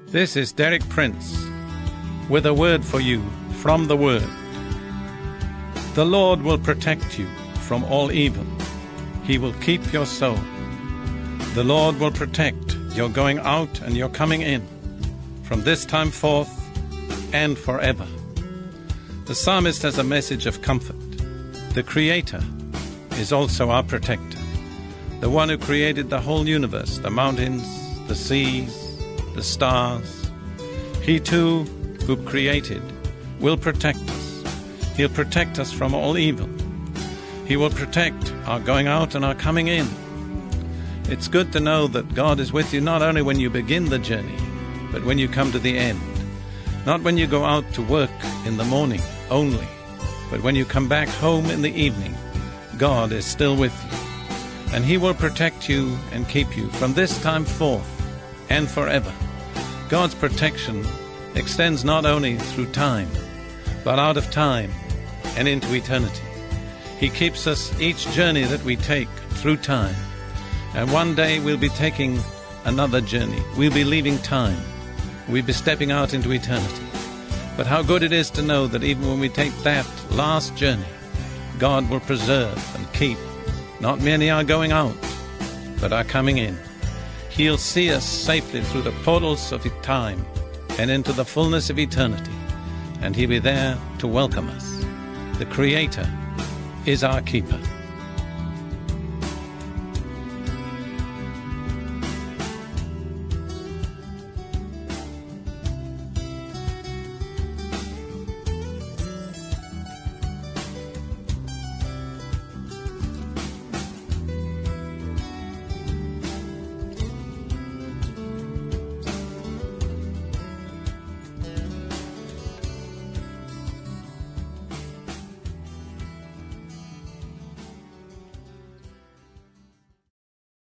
This is Derek Prince with a word for you from the Word. The Lord will protect you from all evil. He will keep your soul. The Lord will protect your going out and your coming in from this time forth and forever. The psalmist has a message of comfort. The Creator is also our protector. The one who created the whole universe, the mountains, the seas, the stars. He too, who created, will protect us. He'll protect us from all evil. He will protect our going out and our coming in. It's good to know that God is with you not only when you begin the journey, but when you come to the end. Not when you go out to work in the morning only, but when you come back home in the evening, God is still with you. And He will protect you and keep you from this time forth and forever. God's protection extends not only through time, but out of time and into eternity. He keeps us each journey that we take through time. And one day we'll be taking another journey. We'll be leaving time. We'll be stepping out into eternity. But how good it is to know that even when we take that last journey, God will preserve and keep not merely our going out, but our coming in. He'll see us safely through the portals of time and into the fullness of eternity, and He'll be there to welcome us. The Creator is our keeper.